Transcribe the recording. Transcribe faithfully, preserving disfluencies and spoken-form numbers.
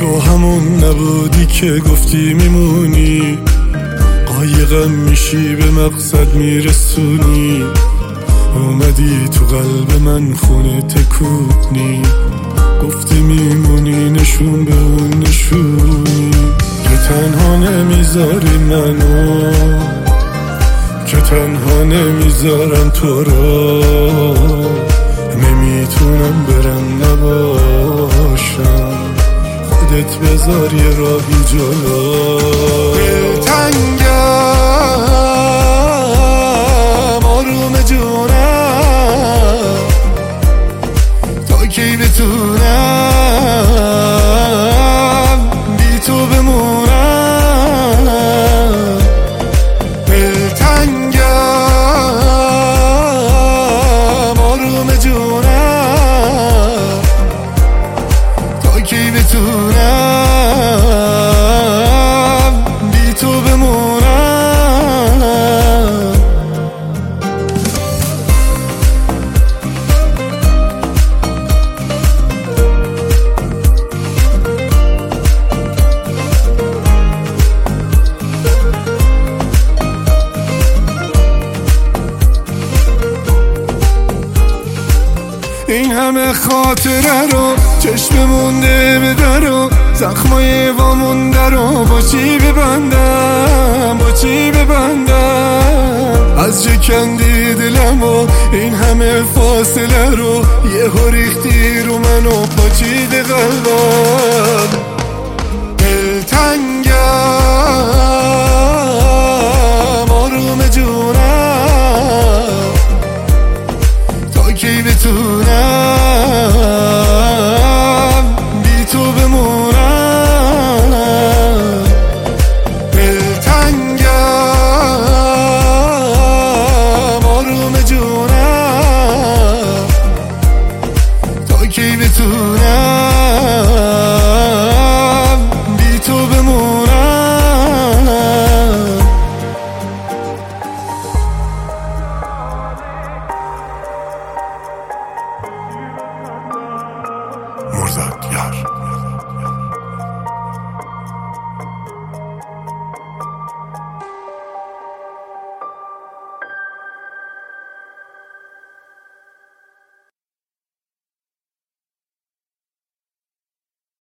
تو همون نبودی که گفتی میمونی، قایقم میشی به مقصد میرسونی. اومدی تو قلب من خونه تکونی، گفتی میمونی نشون به اون نشونی. که تنها نمیذاری منو، که تنها نمیذارم تو را، نمیتونم برم نباشم، خودت بذار یه راهی جلو. دلتنگم آروم جونم، تا کی بتونم بی تو بمونم. دلتنگم آروم جونم، تا کی بتونم بی تو بمونم. این همه خاطره رو چشم مونده به درو، زخمای وامونده رو با چی ببندم، با چی ببندم. از چه کندی دلم و این همه فاصله رو، یه ریختی رو من و پاچید قلبم. دلتنگم آروم جونم، تا کی بتونم بی تو بمونم. دلتنگم آروم جونم، تا کی بتونم